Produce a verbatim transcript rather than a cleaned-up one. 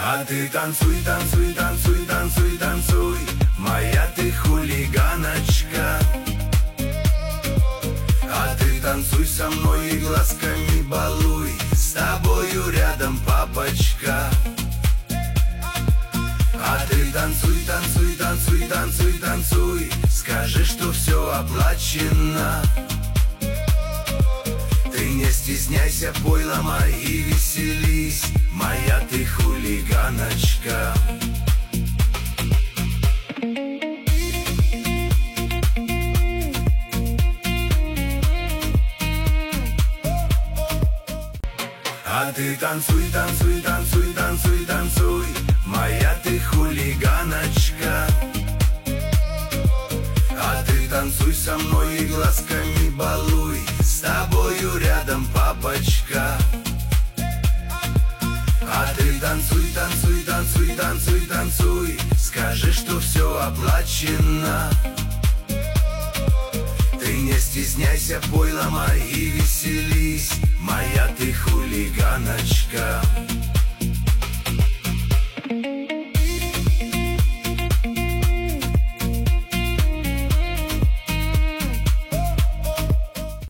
А ты танцуй, танцуй, танцуй, танцуй, танцуй, моя ты хулиганочка. А ты танцуй со мной и глазками балуй, с тобою рядом папочка. А ты танцуй, танцуй, танцуй, танцуй, танцуй, скажи, что все оплачено. Ты не стесняйся, пой, ломай и веселись, моя ты хулиганочка. А ты танцуй, танцуй, танцуй, танцуй, танцуй, моя ты хулиганочка. А ты танцуй со мной и глазками балуй, с тобою рядом папочка. А ты танцуй, танцуй, танцуй, танцуй, танцуй, скажи, что все оплачено. Ты не стесняйся, пой, ломай и веселись, моя ты хулиганочка.